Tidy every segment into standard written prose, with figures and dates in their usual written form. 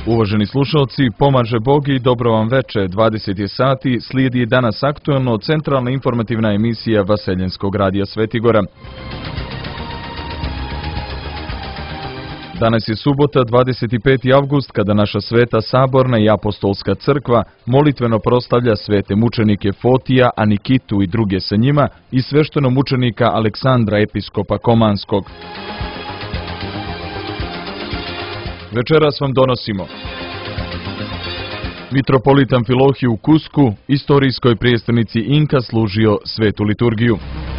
Uvaženi slušalci, pomaže Bog i dobro vam veče, 20 je sati, slijedi danas aktuelno centralna informativna emisija Vaseljenskog radija Svetigora. Danas je subota, 25. avgust, kada naša sveta saborna i apostolska crkva molitveno proslavlja svete mučenike Fotija, Anikitu i druge sa njima i sveštenog mučenika Aleksandra, episkopa Komanskog. Večeras vam donosimo mitropolit Amfilohije u Kusku, istorijskoj prijestolnici Inka, služio svetu liturgiju.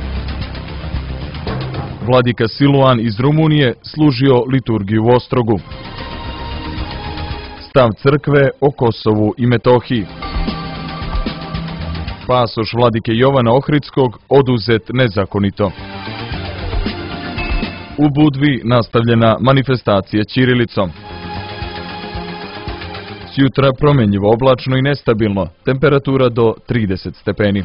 Vladika Siluan iz Rumunije služio liturgiju u Ostrogu. Stav crkve o Kosovu i Metohiji. Pasoš vladike Jovana Ohridskog oduzet nezakonito. U Budvi nastavljena manifestacija ćirilicom. Sjutra promjenjivo, oblačno i nestabilno, temperatura do 30 stepeni.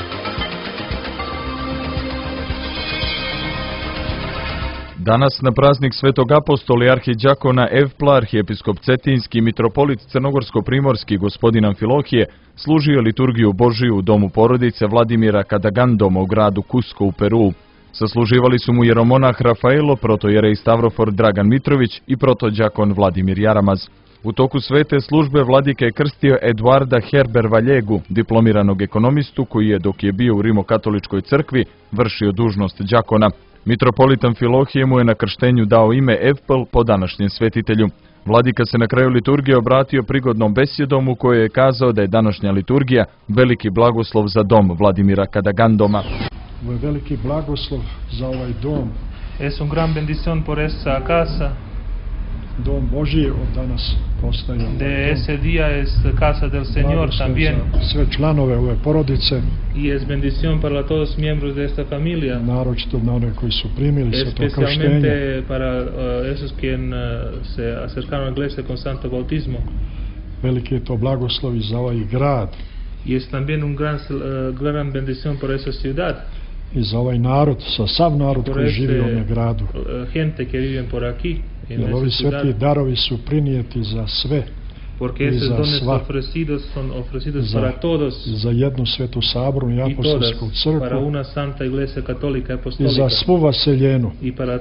Danas na praznik Svetog apostola i arhidjakona Evpla, arhijepiskop Cetinski, mitropolit Crnogorsko-primorski gospodin Amfilohije služio liturgiju Božiju u domu porodice Vladimira Kadagandoma u gradu Kusko u Peruu. Sasluživali su mu jeromonah Rafaelo, protojerej Stavrofor Dragan Mitrović i protodjakon Vladimir Jaramaz. U toku svete službe vladike je krstio Eduarda Herber Valjegu, diplomiranog ekonomistu koji je, dok je bio u Rimokatoličkoj crkvi, vršio dužnost đakona. Mitropolit Amfilohije mu je na krštenju dao ime Evpl po današnjem svetitelju. Vladika se na kraju liturgije obratio prigodnom besjedom u kojoj je kazao da je današnja liturgija veliki blagoslov za dom Vladimira Kadagandoma. Ovo je veliki blagoslov za ovaj dom. Es un gran bendición por esa casa. Dom Božji od danas postaje. De ese día es casa del Señor también. Za sve članove ove porodice. Y es bendición para todos miembros de esta familia. Naročito na one koji su primili sveto krštenje. Especialmente para esos quien se acercaron a la iglesia con santo bautismo. Veliki je to blagoslov i za ovaj grad. Y es también un gran bendición por esa ciudad. I za ovaj narod, sa sav narod koji živi u ovom gradu. Gente que viven por aquí. Jer ovi sveti darovi su prinijeti za sve. Porque esos dones son ofrecidos para todos. Za jednu svetu sabornu i apostolsku crkvu. Para una santa iglesia católica I apostólica. za svu vaseljenu. I para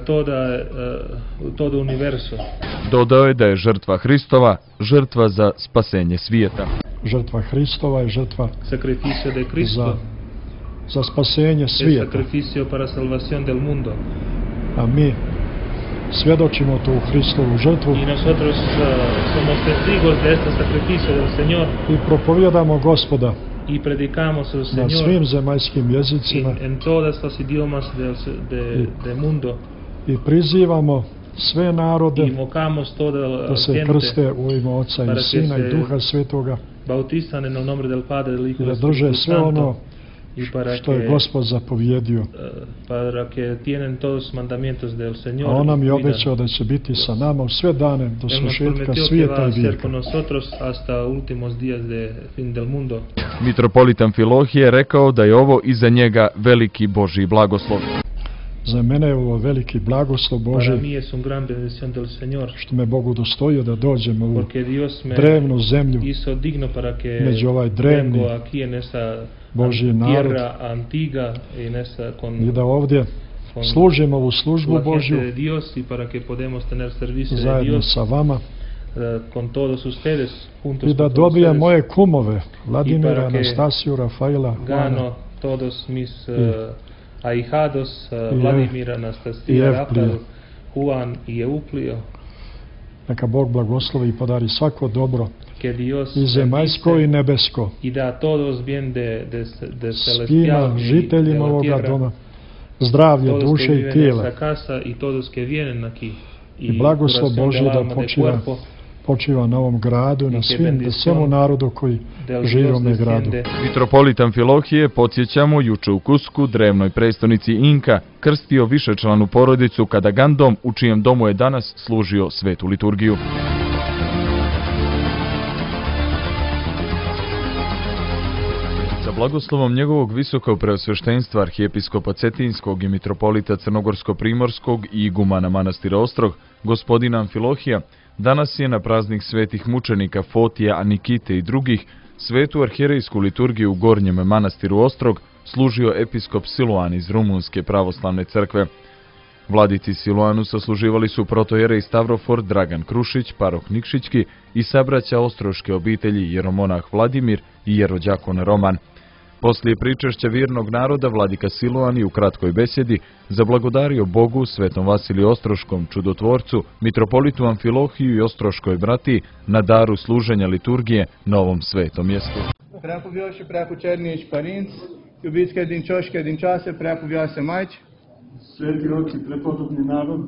todo universo. Dodao je da je žrtva Hristova žrtva za spasenje svijeta. Žrtva Hristova je žrtva sacrificio de Cristo za spasenje svijeta. Sacrificio para salvación del mundo. A mi svjedočimo tu Hristovu žrtvu. Y nosotros somos testigos de este sacrificio del Señor. I propovijedamo Gospoda. Y predicamos al Señor. Na svim zemaljskim jezicima. En todas los idiomas del mundo. I prizivamo sve narode da se krste u ime Oca i Sina i Duha Svetoga. Bautizan en el nombre del Padre, del Hijo i da drže sve ono što je Gospod zapovjedio. Para que tienen todos mandamientos del Señor. A on nam je obećao da će biti sa nama u sve dane do svršetka svijeta i vijeka. Mitropolit Amfilohije rekao da je ovo i za njega veliki Božji blagoslov. Za mene je ovo veliki blagoslov Božji, što me Bog udostojio da dođem u ovu drevnu zemlju, među ovaj drevni Božji narod, i da ovdje služim ovu službu Božju zajedno sa vama, i da dobijem moje kumove, Vladimira, Anastasiju, Rafaela, Juana ahijados Vladimir, Anastasija, Rafael, Juan i Euplio. Neka Bog blagoslovi i podari svako dobro i zemaljsko i nebesko svima žiteljima ovoga doma, zdravlje duše i tijela, i blagoslov Božji da počiva na ovom gradu, na svemu narodu koji živi u ovom gradu. Mitropolit Amfilohije, podsjećamo, juče u Kusku, drevnoj prestonici Inka, krstio višečlanu porodicu Kadagandom, u čijem domu je danas služio svetu liturgiju. Sa blagoslovom njegovog visokog preosveštenstva arhijepiskopa Cetinskog i mitropolita Crnogorsko-primorskog i igumana manastira Ostrog, gospodina Amfilohija, Danas je na praznik svetih mučenika Fotija, Anikite i drugih svetu arhijerejsku liturgiju u Gornjem manastiru Ostrog služio episkop Siluan iz Rumunske pravoslavne crkve. Vladici Siluanu sasluživali su protojerej Stavrofor Dragan Krušić, paroh Nikšićki i sabraća ostroške obitelji jeromonah Vladimir i jerođakon Roman. Poslije pričešća vjernog naroda vladika Siluan je u kratkoj besjedi zablagodario Bogu, svetom Vasiliju Ostroškom čudotvorcu, mitropolitu Amfilohiju i ostroškoj bratiji na daru služenja liturgije na ovom svetom mjestu. Preapovioși, preapučernici părinți, iubiți credincioși, credincioase, preapovioase maici. Sveti oci, prepodobni narod,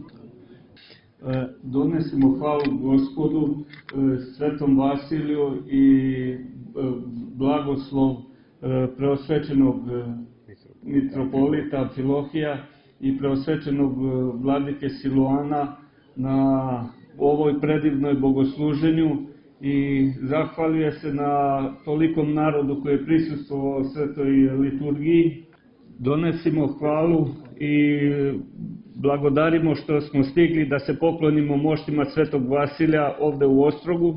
donesimo hvalu Gospodu, svetom Vasiliju i blagoslov preosvećenog mitropolita Amfilohija i preosvećenog vladike Siluana na ovoj predivnoj bogosluženju i zahvaljuje se na tolikom narodu koji je prisustvovao svetoj liturgiji. Donesimo hvalu i blagodarimo što smo stigli da se poklonimo moštima svetog Vasilija ovde u Ostrogu.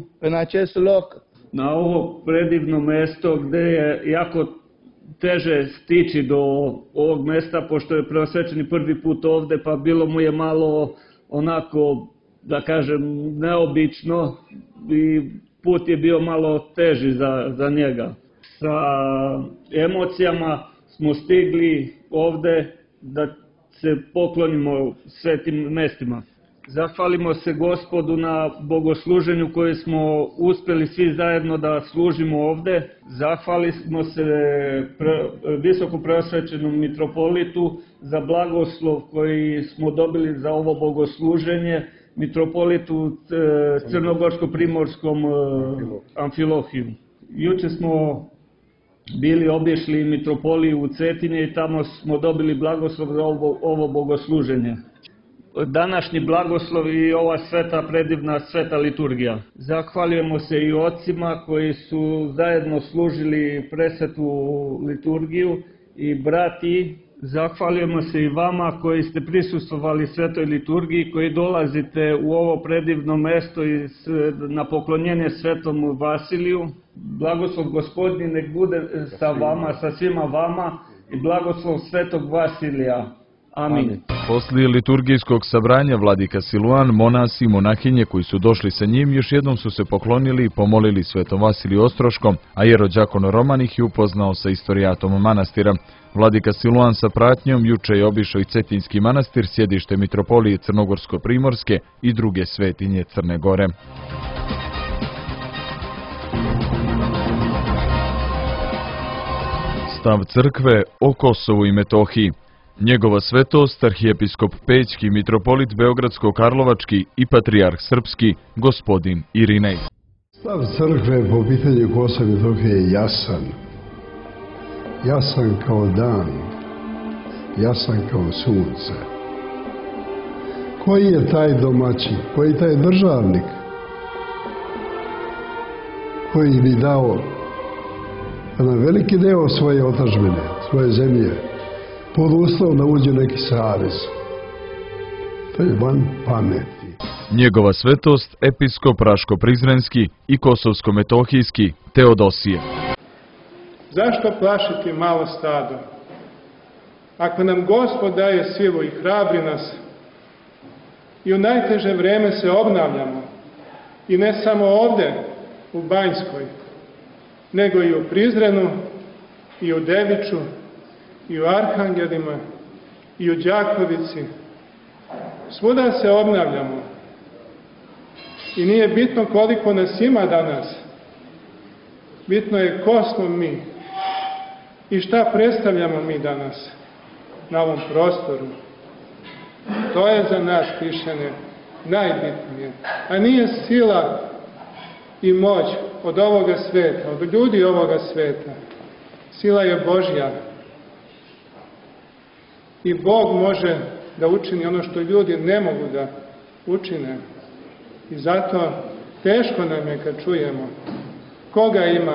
Na ovo predivno mesto gde je jako teže stići do ovog mesta, pošto je preosvećeni prvi put ovde, pa bilo mu je malo onako, da kažem, neobično i put je bio malo teži za njega. Sa emocijama smo stigli ovde da se poklonimo svetim mestima. Zahvalimo se Gospodu na bogosluženju koje smo uspeli svi zajedno da služimo ovde. Zahvalimo se visoko preosvećenom mitropolitu za blagoslov koji smo dobili za ovo bogosluženje, mitropolitu crnogorsko-primorskom Amfilohiju. Juče smo bili obišli mitropoliju u Cetinje i tamo smo dobili blagoslov za ovo bogosluženje. Današnji blagoslov i ova sveta, predivna sveta liturgija. Zahvaljujemo se i ocima koji su zajedno služili presvetu liturgiju i brati. Zahvaljujemo se i vama koji ste prisustvovali svetoj liturgiji, koji dolazite u ovo predivno mesto na poklonjenje svetom Vasiliju. Blagoslov Gospodnji nek bude sa vama, sa svima vama i blagoslov svetog Vasilija. Amin. Poslije liturgijskog sabranja vladika Siluan, monasi i monahinje koji su došli sa njim još jednom su se poklonili i pomolili svetom Vasiliju Ostroškom, a jerođakon Roman ih je upoznao sa istorijatom manastira. Vladika Siluan sa pratnjom juče je obišao i Cetinski manastir, sjedište mitropolije Crnogorsko-Primorske i druge svetinje Crne Gore. Stav crkve o Kosovu i Metohiji. Njegova svetost, arhijepiskop Pećki, mitropolit Beogradsko-Karlovački i patrijarh srpski, gospodin Irinej. Stav crkve po pitanju Kosova i Metohije je jasan. Jasan kao dan, jasan kao sunce. Koji je taj domaćin, koji je taj državnik, koji bi dao na veliki deo svoje otadžbine, svoje zemlje, pod uslovom da uđe neki savez. To je van pameti. Njegova svetost, episkop Raško-Prizrenski i Kosovsko-Metohijski Teodosije. Zašto plašiti malo stado? Ako nam Gospod daje silu i hrabri nas, i u najteže vreme se obnavljamo, i ne samo ovde, u Banjskoj, nego i u Prizrenu, i u Deviču, i u Arhangelima, i u Đakovici. Svuda se obnavljamo. I nije bitno koliko nas ima danas. Bitno je ko smo mi i šta predstavljamo mi danas na ovom prostoru. To je za nas, hrišćane, najbitnije. A nije sila i moć od ovoga sveta, od ljudi ovoga sveta. Sila je Božja. I Bog može da učini ono što ljudi ne mogu da učine. I zato teško nam je kad čujemo koga ima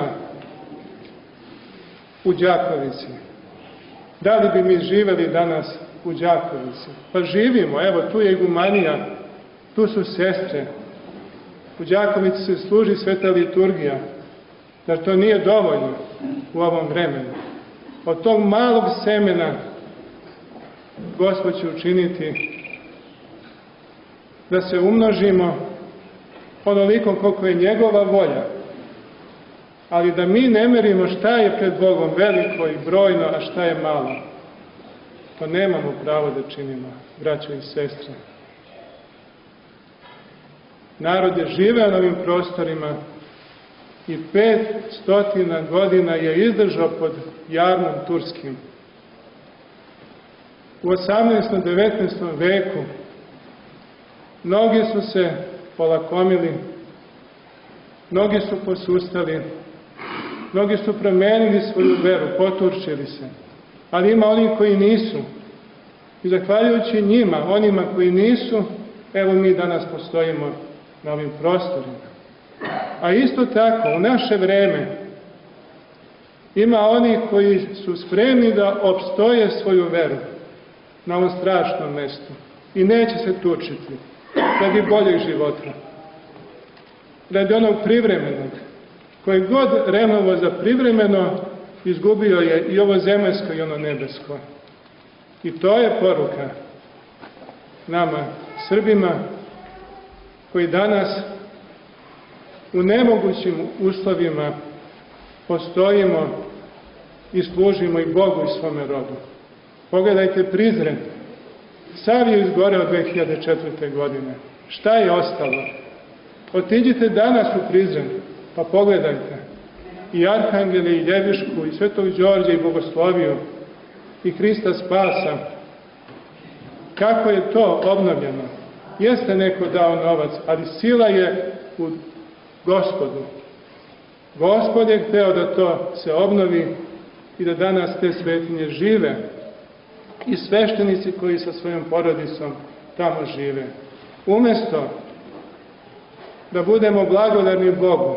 u Đakovici. Da li bi mi živeli danas u Đakovici? Pa živimo, evo tu je igumanija, tu su sestre. U Đakovici se služi sveta liturgija. Zar to nije dovoljno u ovom vremenu? Od tog malog semena Gospod će učiniti da se umnožimo onoliko koliko je njegova volja. Ali da mi ne merimo šta je pred Bogom veliko i brojno, a šta je malo. To nemamo pravo da činimo, braćo i sestre. Narod je živeo na ovim prostorima i 500 godina je izdržao pod jarmom turskim. U 18. 19. veku mnogi su se polakomili, mnogi su posustali, mnogi su promenili svoju veru, poturčili se. Ali ima oni koji nisu. I zahvaljujući njima, onima koji nisu, evo mi danas postojimo na ovim prostorima. A isto tako, u naše vreme, ima oni koji su spremni da opstoje svoju veru na ovom strašnom mestu i neće se tučiti radi boljeg života, radi onog privremenog, koji god renovo za privremeno, izgubio je i ovo zemaljsko i ono nebesko. I to je poruka nama, Srbima, koji danas u nemogućim uslovima postojimo i služimo i Bogu i svome rodu. Pogledajte Prizren. Sav je izgoreo 2004. godine. Šta je ostalo? Otiđite danas u Prizren, pa pogledajte. I Arhangele, i Ljevišku, i Svetog Đorđa, i Bogosloviju, i Hrista Spasa. Kako je to obnovljeno? Jeste neko dao novac, ali sila je u Gospodu. Gospod je hteo da to se obnovi i da danas te svetinje žive. I sveštenici koji sa svojom porodicom tamo žive. Umesto da budemo blagodarni Bogu,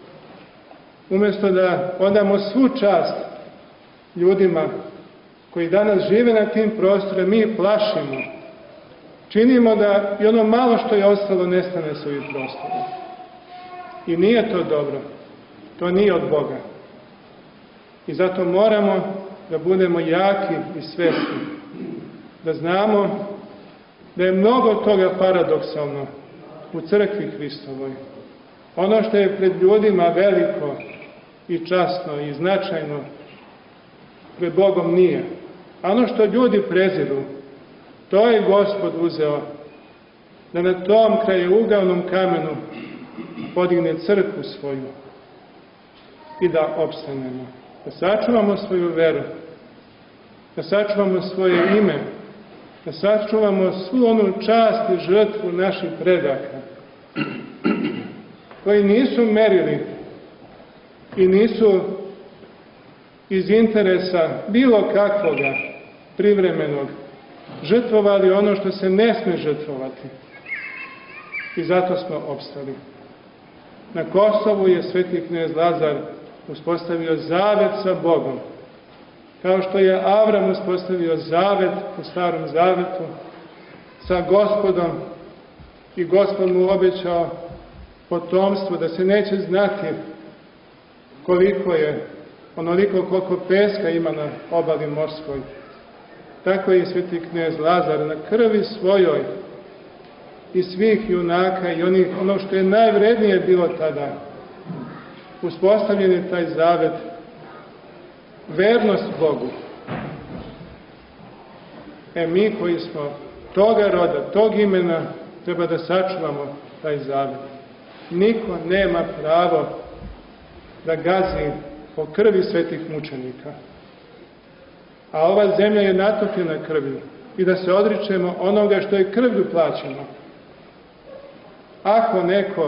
umesto da odamo svu čast ljudima koji danas žive na tim prostorima, mi plašimo. Činimo da i ono malo što je ostalo nestane s ovih prostora. I nije to dobro. To nije od Boga. I zato moramo da budemo jaki i svesni. Da znamo da je mnogo toga paradoksalno u crkvi Hristovoj. Ono što je pred ljudima veliko i časno i značajno, pred Bogom nije. A ono što ljudi preziru, to je Gospod uzeo da na tom krajeugavnom kamenu podigne crkvu svoju i da opstanemo. Da sačuvamo svoju veru, da sačuvamo svoje ime, da sačuvamo svu onu čast i žrtvu naših predaka, koji nisu merili i nisu iz interesa bilo kakvoga privremenog žrtvovali ono što se ne sme žrtvovati. I zato smo opstali. Na Kosovu je sveti knez Lazar uspostavio zavet sa Bogom. Kao što je Avram uspostavio zavet u Starom Zavetu sa Gospodom i Gospod mu obećao potomstvo da se neće znati koliko je, onoliko koliko peska ima na obali morskoj. Tako je i sveti knez Lazar na krvi svojoj i svih junaka i ono što je najvrednije bilo tada. Uspostavljen je taj zavet, vernost Bogu. Mi koji smo toga roda, tog imena, treba da sačuvamo taj zavet. Niko nema pravo da gazi po krvi svetih mučenika. A ova zemlja je natopljena krvlju i da se odričemo onoga što je krvlju plaćeno. Ako neko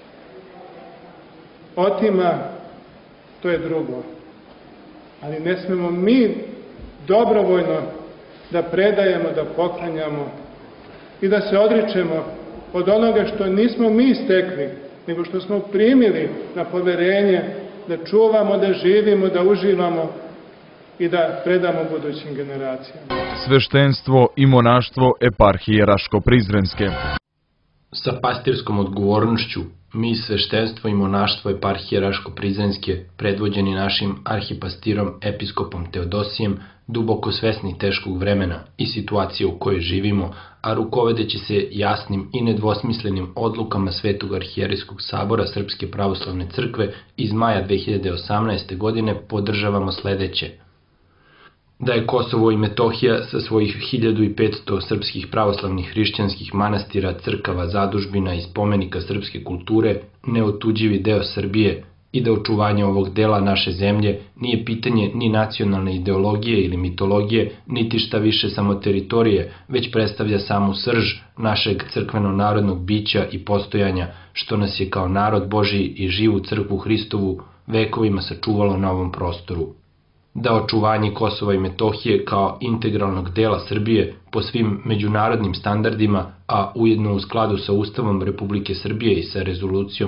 otima, to je drugo. Ali ne smemo mi dobrovoljno da predajemo, da poklanjamo i da se odričemo od onoga što nismo mi stekli, nego što smo primili na poverenje da čuvamo, da živimo, da uživamo i da predamo budućim generacijama. Sveštenstvo i monaštvo eparhije Raško-Prizrenske. Sa pastirskom odgovornošću mi sveštenstvo i monaštvo eparhije Raško-Prizrenske, predvođeni našim arhipastirom episkopom Teodosijem, duboko svesni teškog vremena i situacije u kojoj živimo, a rukovodeći se jasnim i nedvosmislenim odlukama Svetog arhijerejskog sabora Srpske pravoslavne crkve iz maja 2018. godine, podržavamo sledeće. Da je Kosovo i Metohija sa svojih 1500 srpskih pravoslavnih hrišćanskih manastira, crkava, zadužbina i spomenika srpske kulture neotuđivi deo Srbije i da očuvanje ovog dela naše zemlje nije pitanje ni nacionalne ideologije ili mitologije, niti šta više samo teritorije, već predstavlja samu srž našeg crkveno-narodnog bića i postojanja, što nas je kao narod Božiji i živu crkvu Hristovu vekovima sačuvalo na ovom prostoru. Da očuvanje Kosova i Metohije kao integralnog dela Srbije po svim međunarodnim standardima, a ujedno u skladu sa Ustavom Republike Srbije i sa rezolucijom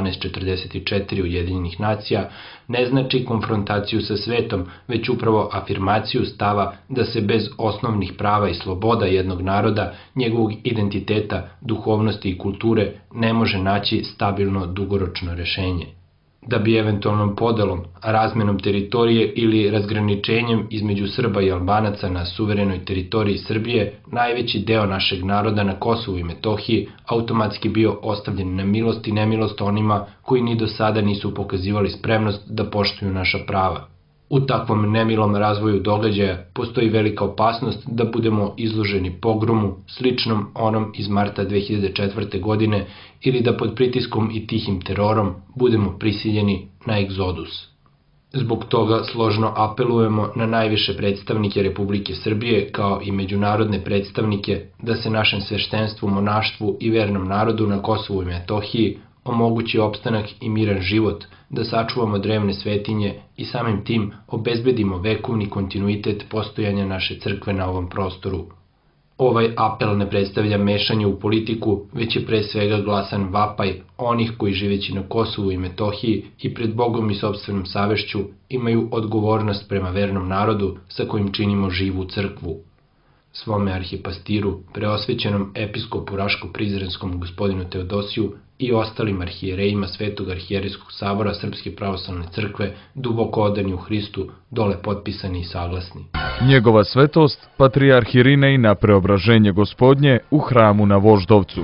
1244 Ujedinjenih nacija, ne znači konfrontaciju sa svetom, već upravo afirmaciju stava da se bez osnovnih prava i sloboda jednog naroda, njegovog identiteta, duhovnosti i kulture ne može naći stabilno dugoročno rešenje. Da bi eventualnom podelom, razmenom teritorije ili razgraničenjem između Srba i Albanaca na suverenoj teritoriji Srbije, najveći deo našeg naroda na Kosovu i Metohiji automatski bio ostavljen na milost i nemilost onima koji ni do sada nisu pokazivali spremnost da poštuju naša prava. U takvom nemilom razvoju događaja postoji velika opasnost da budemo izloženi pogromu sličnom onom iz marta 2004. godine ili da pod pritiskom i tihim terorom budemo prisiljeni na egzodus. Zbog toga složno apelujemo na najviše predstavnike Republike Srbije kao i međunarodne predstavnike da se našem sveštenstvu, monaštvu i vernom narodu na Kosovu i Metohiji omogući opstanak i miran život, da sačuvamo drevne svetinje i samim tim obezbedimo vekovni kontinuitet postojanja naše crkve na ovom prostoru. Ovaj apel ne predstavlja mešanje u politiku, već je pre svega glasan vapaj onih koji živeći na Kosovu i Metohiji i pred Bogom i sopstvenom savešću imaju odgovornost prema vernom narodu sa kojim činimo živu crkvu. Svome arhipastiru, preosvećenom episkopu Raško-Prizrenskom gospodinu Teodosiju i ostalim arhijerejima Svetog arhijerejskog sabora Srpske pravoslavne crkve, duboko odani u Hristu, dole potpisani i saglasni. Njegova svetost, patrijarh Irinej na preobraženje gospodnje u hramu na Voždovcu.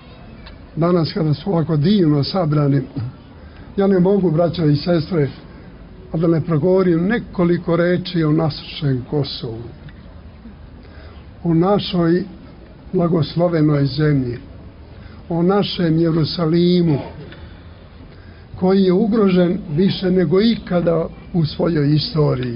Danas kada su ovako divno sabrani, ja ne mogu, braća i sestre, a da ne progovorim nekoliko reči o našem Kosovu, o našoj blagoslovenoj zemlji, o našem Jerusalimu, koji je ugrožen više nego ikada u svojoj istoriji,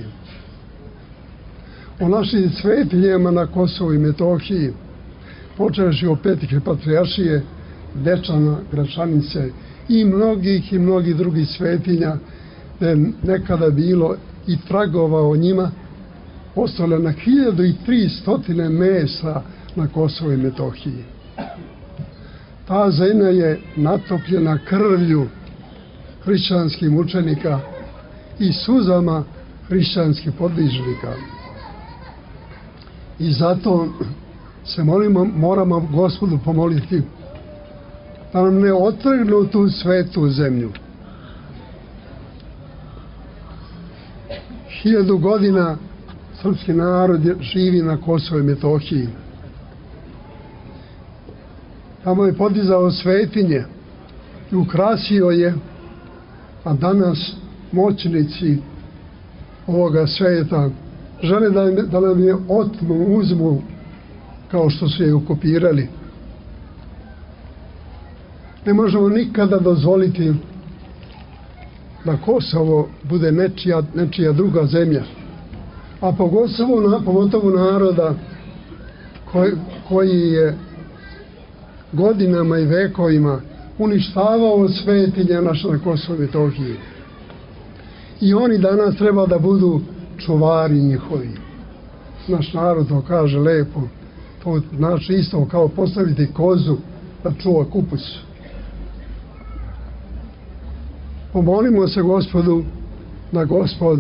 o našim svetinjama na Kosovu i Metohiji, počevši od Petrike patrijaršije, Dečana, Gračanice i mnogih drugih svetinja, gde je nekada bilo i tragova o njima, ostale na 1300 mesta na Kosovu i Metohiji. Ta zemlja je natopljena krvlju hrišćanskih mučenika i suzama hrišćanskih podvižnika. I zato se moramo Gospodu pomoliti da nam ne otrgnu tu svetu zemlju. 1000 godina srpski narod živi na Kosovu i Metohiji. Tamo je podizao svetinje i ukrasio je, a danas moćnici ovoga sveta žele da nam je otmu, uzmu, kao što su je okupirali. Ne možemo nikada dozvoliti da Kosovo bude nečija druga zemlja, a pogotovo naroda koji je godinama i vekovima uništavao svetinje naše na Kosovu i Metohiji. I oni danas treba da budu čuvari njihovi. Naš narod to kaže lepo, to znači isto kao postaviti kozu da čuva kupus. Pomolimo se Gospodu da Gospod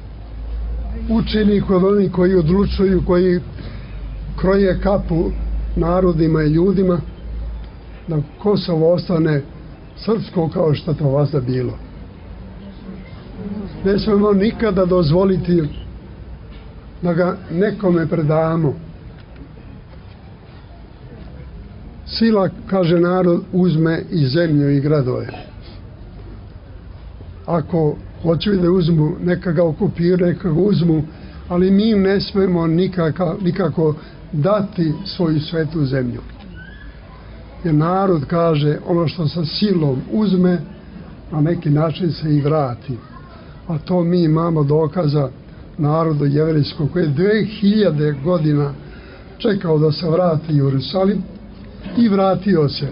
učini kod onih koji odlučuju, koji kroje kapu narodima i ljudima da Kosovo ostane srpsko kao što to vazda bilo. Ne smemo nikada dozvoliti da ga nekome predamo. Sila, kaže narod, uzme i zemlju i gradove. Ako hoću da uzmu, neka ga okupiraju, neka ga uzmu, ali mi ne smemo nikako dati svoju svetu zemlju. Jer narod kaže ono što sa silom uzme, na neki način se i vrati. A to mi imamo dokaza narodu jevrijskog koji je 2000 godina čekao da se vrati u Jerusalim i vratio se.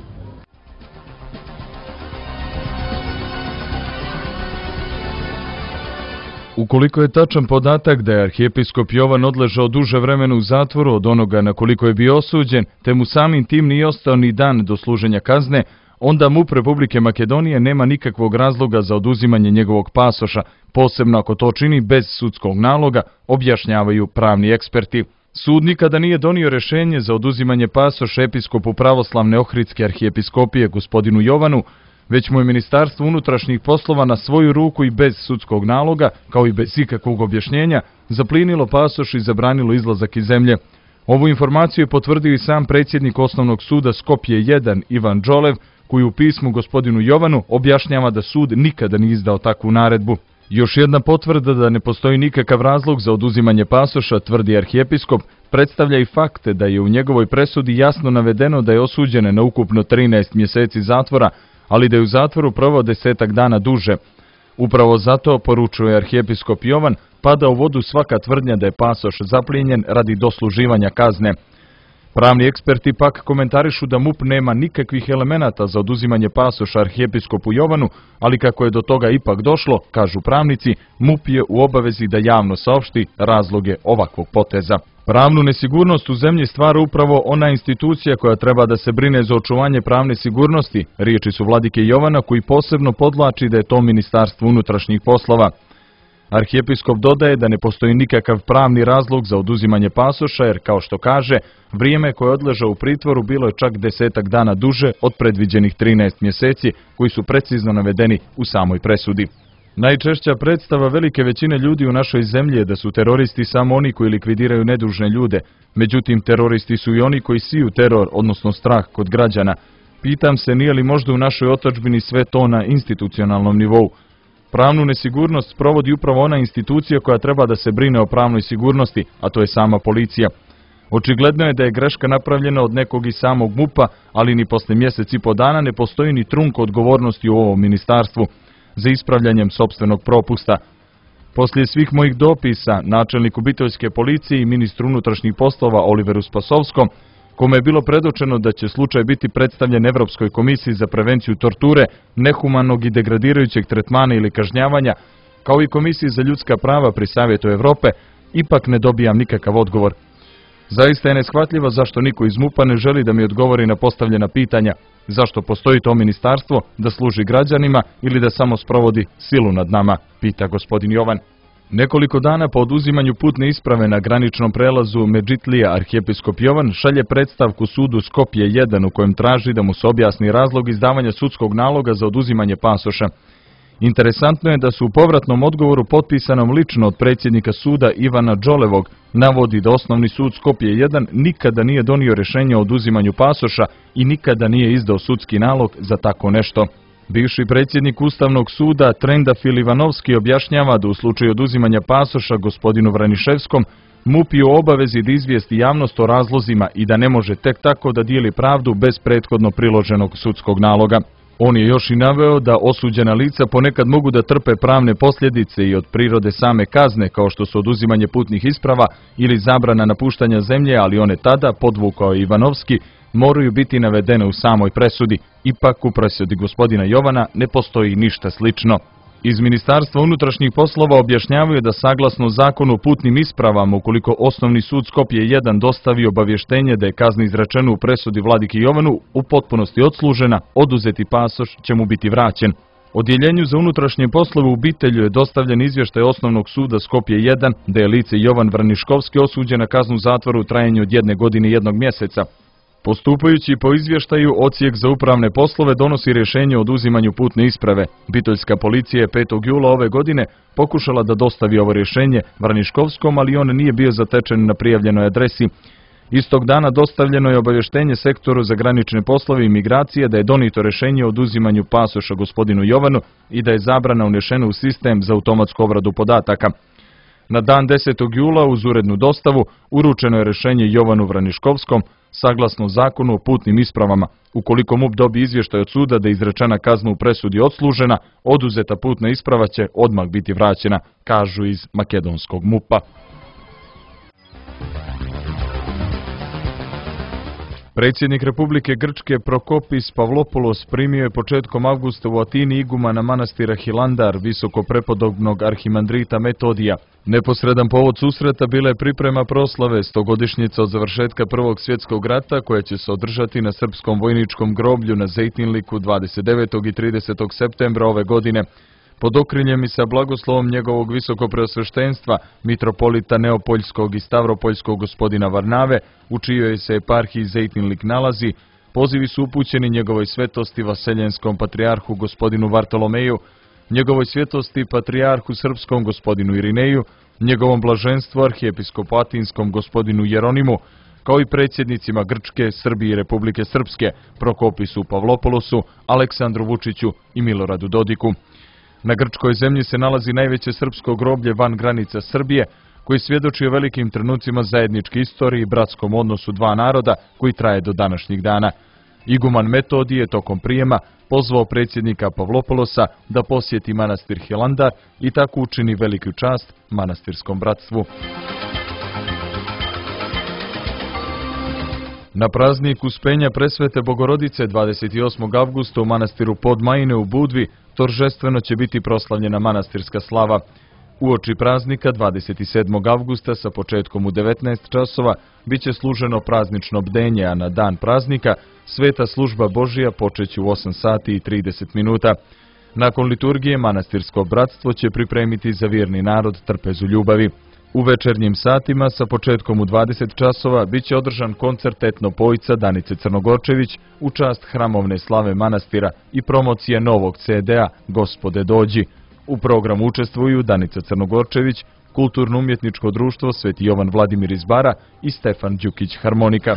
Ukoliko je tačan podatak da je arhijepiskop Jovan odležao duže vremena u zatvoru od onoga na koliko je bio osuđen, te mu samim tim nije ostao ni dan do služenja kazne, onda MUP Republike Makedonije nema nikakvog razloga za oduzimanje njegovog pasoša, posebno ako to čini bez sudskog naloga, objašnjavaju pravni eksperti. Sud nikada nije donio rješenje za oduzimanje pasoša episkopu pravoslavne Ohridske arhijepiskopije gospodinu Jovanu, već mu je Ministarstvo unutrašnjih poslova na svoju ruku i bez sudskog naloga, kao i bez ikakvog objašnjenja, zaplinilo pasoš i zabranilo izlazak iz zemlje. Ovu informaciju je potvrdio i sam predsjednik Osnovnog suda Skopje 1 Ivan Đolev, koji u pismu gospodinu Jovanu objašnjava da sud nikada nije izdao takvu naredbu. Još jedna potvrda da ne postoji nikakav razlog za oduzimanje pasoša, tvrdi arhijepiskop, predstavlja i fakte da je u njegovoj presudi jasno navedeno da je osuđen na ukupno 13 mjeseci zatvora, ali da je u zatvoru proveo 10 dana duže. Upravo zato, poručuje arhijepiskop Jovan, pada u vodu svaka tvrdnja da je pasoš zaplijenjen radi dosluživanja kazne. Pravni eksperti pak komentarišu da MUP nema nikakvih elemenata za oduzimanje pasoša arhijepiskopu Jovanu, ali kako je do toga ipak došlo, kažu pravnici, MUP je u obavezi da javno saopšti razloge ovakvog poteza. Pravnu nesigurnost u zemlji stvara upravo ona institucija koja treba da se brine za očuvanje pravne sigurnosti, riječi su vladike Jovana koji posebno podvlači da je to Ministarstvo unutrašnjih poslova. Arhijepiskop dodaje da ne postoji nikakav pravni razlog za oduzimanje pasoša jer, kao što kaže, vrijeme koje je odležao u pritvoru bilo je čak 10 dana duže od predviđenih 13 mjeseci koji su precizno navedeni u samoj presudi. Najčešća predstava velike većine ljudi u našoj zemlji je da su teroristi samo oni koji likvidiraju nedužne ljude, međutim teroristi su i oni koji siju teror, odnosno strah kod građana. Pitam se nije li možda u našoj otadžbini sve to na institucionalnom nivou. Pravnu nesigurnost sprovodi upravo ona institucija koja treba da se brine o pravnoj sigurnosti, a to je sama policija. Očigledno je da je greška napravljena od nekog i samog MUP-a, ali ni posle mjesec i po dana ne postoji ni trunk odgovornosti u ovom ministarstvu za ispravljanjem sopstvenog propusta. Poslije svih mojih dopisa načelniku Bitoljske policije i ministru unutrašnjih poslova Oliveru Spasovskom, kome je bilo predočeno da će slučaj biti predstavljen Evropskoj komisiji za prevenciju torture, nehumanog i degradirajućeg tretmana ili kažnjavanja, kao i Komisiji za ljudska prava pri Savjetu Evrope, ipak ne dobijam nikakav odgovor. Zaista je neshvatljivo zašto niko iz MUP-a ne želi da mi odgovori na postavljena pitanja, zašto postoji to ministarstvo da služi građanima ili da samo sprovodi silu nad nama, pita gospodin Jovan. Nekoliko dana po oduzimanju putne isprave na graničnom prelazu Medžitlija arhijepiskop Jovan šalje predstavku sudu Skopje 1 u kojem traži da mu se objasni razlog izdavanja sudskog naloga za oduzimanje pasoša. Interesantno je da su u povratnom odgovoru potpisanom lično od predsjednika suda Ivana Đolevog navodi da Osnovni sud Skopje 1 nikada nije donio rješenje o oduzimanju pasoša i nikada nije izdao sudski nalog za tako nešto. Bivši predsjednik Ustavnog suda Trendafil Ivanovski objašnjava da u slučaju oduzimanja pasoša gospodinu Vraniševskom MUP je u obavezi da izvijesti javnost o razlozima i da ne može tek tako da dijeli pravdu bez prethodno priloženog sudskog naloga. On je još i naveo da osuđena lica ponekad mogu da trpe pravne posljedice i od prirode same kazne kao što su oduzimanje putnih isprava ili zabrana napuštanja zemlje, ali one tada, podvukao je Ivanovski, moraju biti navedene u samoj presudi. Ipak u presudi gospodina Jovana ne postoji ništa slično. Iz Ministarstva unutrašnjih poslova objašnjavaju da saglasno zakonu o putnim ispravama, ukoliko Osnovni sud Skopje 1 dostavi obavještenje da je kazna izrečena u presudi vladiki Jovanu u potpunosti odslužena, oduzeti pasoš će mu biti vraćen. Odjeljenju za unutrašnje poslove u Bitelju je dostavljen izvještaj Osnovnog suda Skopje 1, da je lice Jovan Vraniškovski osuđen na kaznu zatvora u trajanju od 1 godine i 1 mjeseca. Postupajući po izvještaju, Odsjek za upravne poslove donosi rješenje o oduzimanju putne isprave. Biteljska policija je 5. jula ove godine pokušala da dostavi ovo rješenje Vraniškovskom, ali on nije bio zatečen na prijavljenoj adresi. Istog dana dostavljeno je obavještenje Sektoru za granične poslove i migracije da je donito rješenje o oduzimanju pasoša gospodinu Jovanu i da je zabrana unešena u sistem za automatsku obradu podataka. Na dan 10. jula uz urednu dostavu uručeno je rješenje Jovanu Vraniškovskom saglasno zakonu o putnim ispravama. Ukoliko MUP dobije izvještaj od suda da je izrečena kazna u presudi odslužena, oduzeta putna isprava će odmah biti vraćena, kažu iz makedonskog MUP-a. Predsjednik Republike Grčke Prokopis Pavlopoulos primio je početkom avgusta u Atini igumana manastira Hilandar, visoko prepodobnog arhimandrita Metodija. Neposredan povod susreta bila je priprema proslave 100-godišnjica od završetka Prvog svjetskog rata, koja će se održati na srpskom vojničkom groblju na Zejtinliku 29. i 30. septembra ove godine. Pod okriljem i sa blagoslovom njegovog visokopreosveštenstva, mitropolita Neopoljskog i Stavropoljskog gospodina Varnave, u čijoj se eparhiji Zejtinlik nalazi, pozivi su upućeni njegovoj svetosti Vaseljenskom patrijarhu gospodinu Vartolomeju, njegovoj svetosti patrijarhu srpskom gospodinu Irineju, njegovom blaženstvu arhijepiskopu atinskom gospodinu Jeronimu, kao i predsjednicima Grčke, Srbije i Republike Srpske, Prokopisu Pavlopoulosu, Aleksandru Vučiću i Miloradu Dodiku. Na grčkoj zemlji se nalazi najveće srpsko groblje van granica Srbije, koji svjedoči o velikim trenucima zajedničke istorije i bratskom odnosu dva naroda koji traje do današnjih dana. Iguman Metodije tokom prijema pozvao predsjednika Pavlopoulosa da posjeti manastir Hilandar i tako učini veliku čast manastirskom bratstvu. Na praznik Uspenja Presvete Bogorodice 28. avgusta u manastiru Podmajine u Budvi toržestveno će biti proslavljena manastirska slava. Uoči praznika 27. avgusta sa početkom u 19 časova bit će služeno praznično bdenje, a na dan praznika sveta služba Božija počeće u 8 sati i 30 minuta. Nakon liturgije manastirsko bratstvo će pripremiti za vjerni narod trpezu ljubavi. U večernjim satima sa početkom u 20 časova bit će održan koncert etnopojca Danice Crnogorčević u čast hramovne slave manastira i promocije novog CD-a Gospode dođi. U programu učestvuju Danica Crnogorčević, Kulturno-umjetničko društvo Sveti Jovan Vladimir iz Bara i Stefan Đukić harmonika.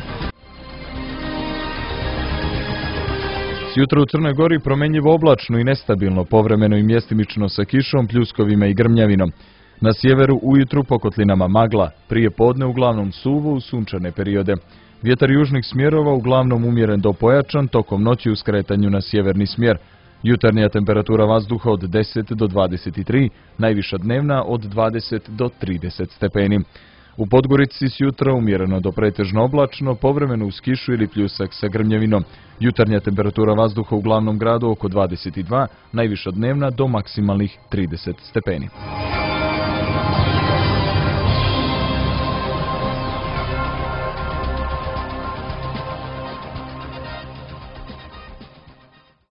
Sjutra u Crnoj Gori promenljivo oblačno i nestabilno, povremeno i mjestimično sa kišom, pljuskovima i grmljavinom. Na sjeveru ujutru po kotlinama magla, prije podne uglavnom suvo u sunčane periode. Vjetar južnih smjerova uglavnom umjeren do pojačan, tokom noći u skretanju na sjeverni smjer. Jutarnja temperatura vazduha od 10 do 23, najviša dnevna od 20 do 30 stepeni. U Podgorici sjutra umjereno do pretežno oblačno, povremeno uz kišu ili pljusak sa grmljavinom. Jutarnja temperatura vazduha u glavnom gradu oko 22, najviša dnevna do maksimalnih 30 stepeni.